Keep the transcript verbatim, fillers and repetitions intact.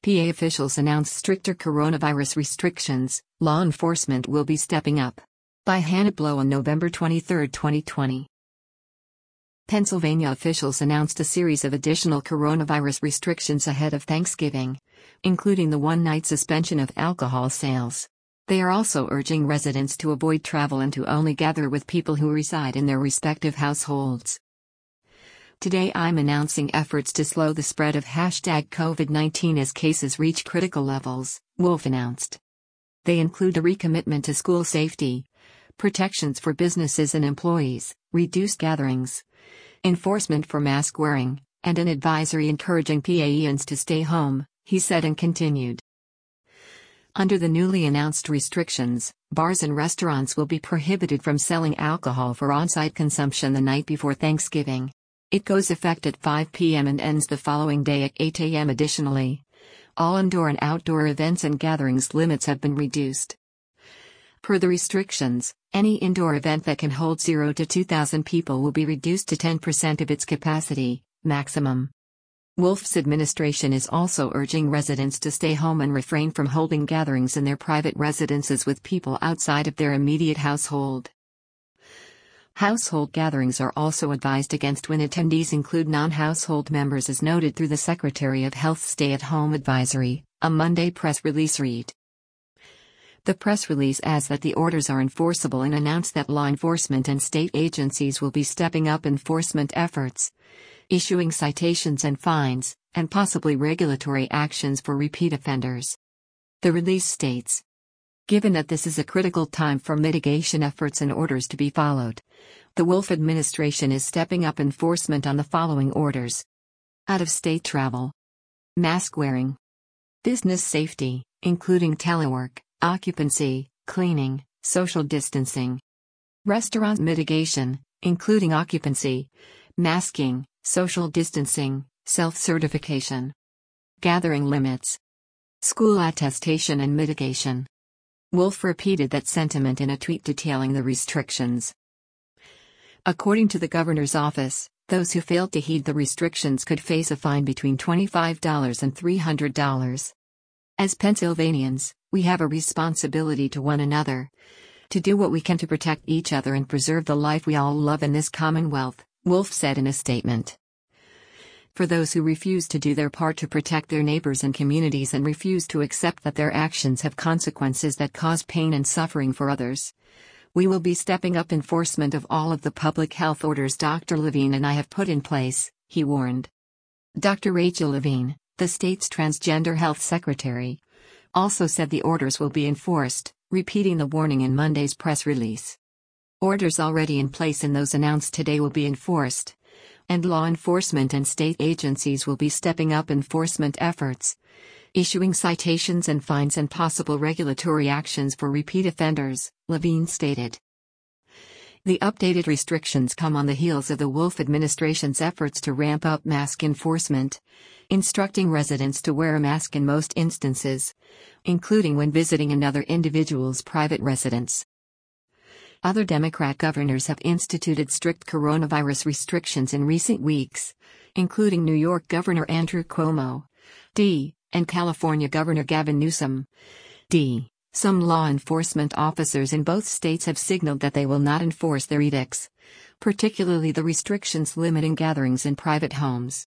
P A officials announced stricter coronavirus restrictions. Law enforcement will be stepping up. By Hannah Blow on November twenty-third, twenty twenty. Pennsylvania officials announced a series of additional coronavirus restrictions ahead of Thanksgiving, including the one-night suspension of alcohol sales. They are also urging residents to avoid travel and to only gather with people who reside in their respective households. Today I'm announcing efforts to slow the spread of hashtag COVID nineteen as cases reach critical levels, Wolf announced. They include a recommitment to school safety, protections for businesses and employees, reduced gatherings, enforcement for mask wearing, and an advisory encouraging P A ians to stay home, he said and continued. Under the newly announced restrictions, bars and restaurants will be prohibited from selling alcohol for on-site consumption the night before Thanksgiving. It goes effect at five p m and ends the following day at eight a m Additionally, all indoor and outdoor events and gatherings limits have been reduced. Per the restrictions, any indoor event that can hold zero to two thousand people will be reduced to ten percent of its capacity, maximum. Wolf's administration is also urging residents to stay home and refrain from holding gatherings in their private residences with people outside of their immediate household. Household gatherings are also advised against when attendees include non-household members as noted through the Secretary of Health's stay-at-home advisory, a Monday press release read. The press release adds that the orders are enforceable and announced that law enforcement and state agencies will be stepping up enforcement efforts, issuing citations and fines, and possibly regulatory actions for repeat offenders. The release states, given that this is a critical time for mitigation efforts and orders to be followed, the Wolf administration is stepping up enforcement on the following orders: out-of-state travel, mask wearing, business safety, including telework, occupancy, cleaning, social distancing, restaurant mitigation, including occupancy, masking, social distancing, self-certification, gathering limits, school attestation and mitigation. Wolf repeated that sentiment in a tweet detailing the restrictions. According to the governor's office, those who failed to heed the restrictions could face a fine between twenty-five dollars and three hundred dollars. As Pennsylvanians, we have a responsibility to one another, to do what we can to protect each other and preserve the life we all love in this Commonwealth, Wolf said in a statement. For those who refuse to do their part to protect their neighbors and communities and refuse to accept that their actions have consequences that cause pain and suffering for others, we will be stepping up enforcement of all of the public health orders Doctor Levine and I have put in place, he warned. Doctor Rachel Levine, the state's transgender health secretary, also said the orders will be enforced, repeating the warning in Monday's press release. Orders already in place and those announced today will be enforced, and law enforcement and state agencies will be stepping up enforcement efforts, issuing citations and fines and possible regulatory actions for repeat offenders, Levine stated. The updated restrictions come on the heels of the Wolf administration's efforts to ramp up mask enforcement, instructing residents to wear a mask in most instances, including when visiting another individual's private residence. Other Democrat governors have instituted strict coronavirus restrictions in recent weeks, including New York Governor Andrew Cuomo, D, and California Governor Gavin Newsom, D. Some law enforcement officers in both states have signaled that they will not enforce their edicts, particularly the restrictions limiting gatherings in private homes.